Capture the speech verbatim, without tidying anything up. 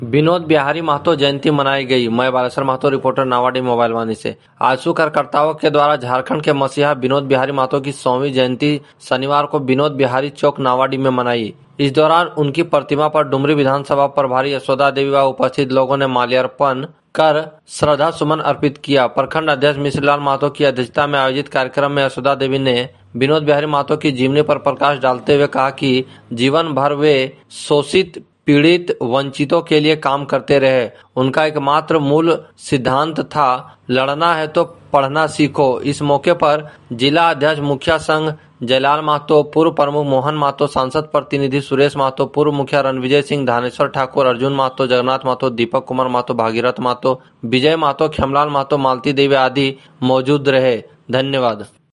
विनोद बिहारी महतो जयंती मनाई गई। मैं बालेश्वर महतो, रिपोर्टर नावाडी मोबाइल वाणी से। आजसू कार्यकर्ताओं के द्वारा झारखंड के मसीहा विनोद बिहारी महतो की सौवीं जयंती शनिवार को विनोद बिहारी चौक नावाडी में मनाई। इस दौरान उनकी प्रतिमा पर डुमरी विधानसभा प्रभारी यशोदा देवी व उपस्थित लोगों ने माल्यार्पण कर श्रद्धा सुमन अर्पित किया। प्रखंड अध्यक्ष मिश्रीलाल महतो की अध्यक्षता में आयोजित कार्यक्रम में यशोदा देवी ने विनोद बिहारी महतो की जीवनी पर प्रकाश डालते हुए कहा कि जीवन भर वे शोषित, पीड़ित, वंचितों के लिए काम करते रहे। उनका एकमात्र मूल सिद्धांत था, लड़ना है तो पढ़ना सीखो। इस मौके पर जिला अध्यक्ष मुखिया संघ जयलाल महतो, पूर्व प्रमुख मोहन महतो, सांसद प्रतिनिधि सुरेश महतो, पूर्व मुखिया रणविजय सिंह, धानेश्वर ठाकुर, अर्जुन महतो, जगन्नाथ महतो, दीपक कुमार महतो, भागीरथ महतो, विजय महतो, खेमलाल महतो, मालती देवी आदि मौजूद रहे। धन्यवाद।